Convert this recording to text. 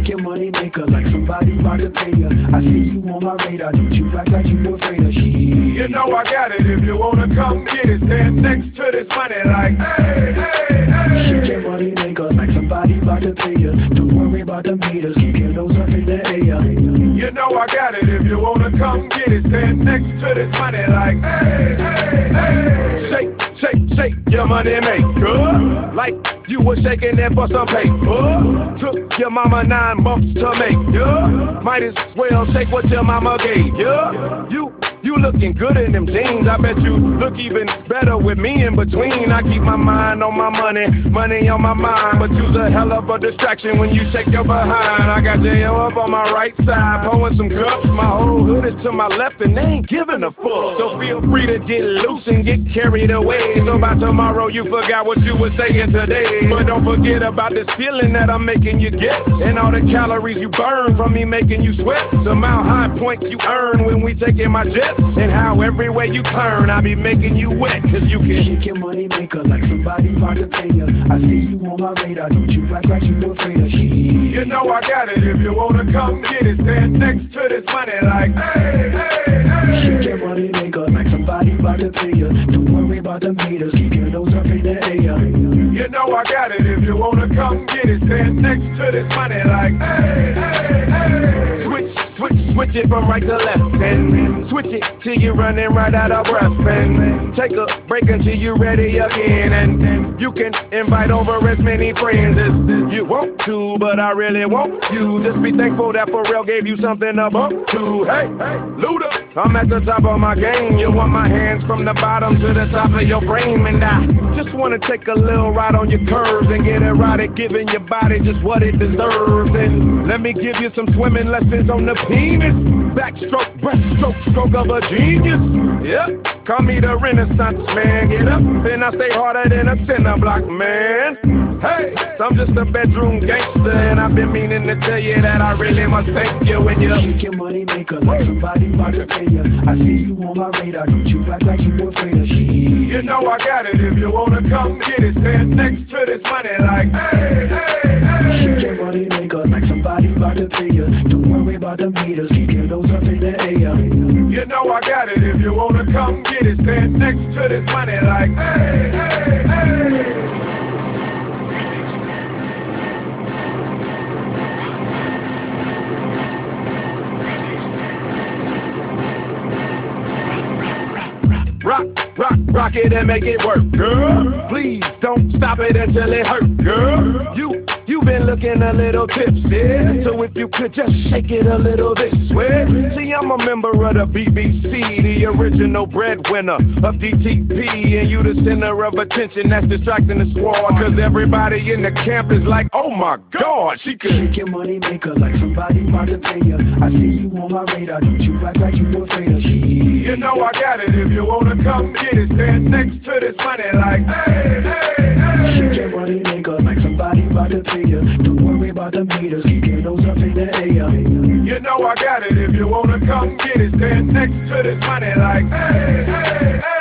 Shake your money maker like somebody about to pay ya. I see you on my radar, don't you act like you afraid of shit. You know I got it. If you wanna come get it, stand next to this money like, hey, hey, hey. Shake your money maker like somebody about to pay ya. Don't worry about the meters, keep your nose up in the air. You know I got it. If you wanna come get it, stand next to this money like, hey, hey, hey. Shake, shake, shake your money maker like you was shaking it for some paper. Took your mama 9 months to make ya. Might as well take what your mama gave ya. You looking good in them jeans. I bet you look even better with me in between. I keep my mind on my money, money on my mind. But you's a hell of a distraction when you shake your behind. I got J.O. up on my right side, pouring some cups. My whole hood is to my left and they ain't giving a fuck. So feel free to get loose and get carried away. So by tomorrow you forgot what you were saying today. But don't forget about this feeling that I'm making you get, and all the calories you burn from me making you sweat. The Mount High points you earn when we taking my jet. And how every way you turn, I be making you wet, cause you can shake your money maker like somebody about to pay ya. I see you on my radar, don't you act like you afraid of shit. You know I got it. If you wanna come get it, stand next to this money like, hey, hey, hey. Shake your money maker like somebody about to pay ya. Don't worry about the meters, keep your nose up in the air. You know I got it. If you wanna come get it, stand next to this money like, hey, hey, hey. Switch it from right to left, and switch it till you're running right out of breath, and take a break until you're ready again, and you can invite over as many friends as you want to, but I really want you. Just be thankful that Pharrell gave you something to bump to. Hey, Luda, I'm at the top of my game. You want my hands from the bottom to the top of your frame, and I just wanna take a little ride on your curves and get it right at giving your body just what it deserves. And let me give you some swimming lessons on the penis. Backstroke, breaststroke, stroke of a genius. Yep, call me the Renaissance man. Get up, then I stay harder than a cinder block, man. Hey, so I'm just a bedroom gangster, and I've been meaning to tell you that I really must thank you when you shake your money maker like somebody about to pay ya. I see you on my radar, don't you act like you afraid of shit. You know I got it. If you wanna come get it, stand next to this money like, hey, hey, hey. Shake your money maker like somebody about to pay ya. Don't worry about the meters, keep your nose up in the air. You know I got it. If you wanna come get it, stand next to this money like, hey, hey, hey. Rock it and make it work, girl. Please don't stop it until it hurt, girl. You've been looking a little tipsy, so if you could just shake it a little this way. See, I'm a member of the BBC, the original breadwinner of DTP, and you the center of attention that's distracting the squad, cause everybody in the camp is like, oh my God, she could shake your money maker like somebody about to pay ya. I see you on my radar, don't you act like you afraid of shit. You know I got it. If you wanna come get it, stand next to this money like, hey, hey, hey. Shake your money maker like somebody about to pay ya. Don't worry about the meters, keep your nose up in the air. You know I got it. If you wanna come get it, stand next to this money like, hey, hey, hey.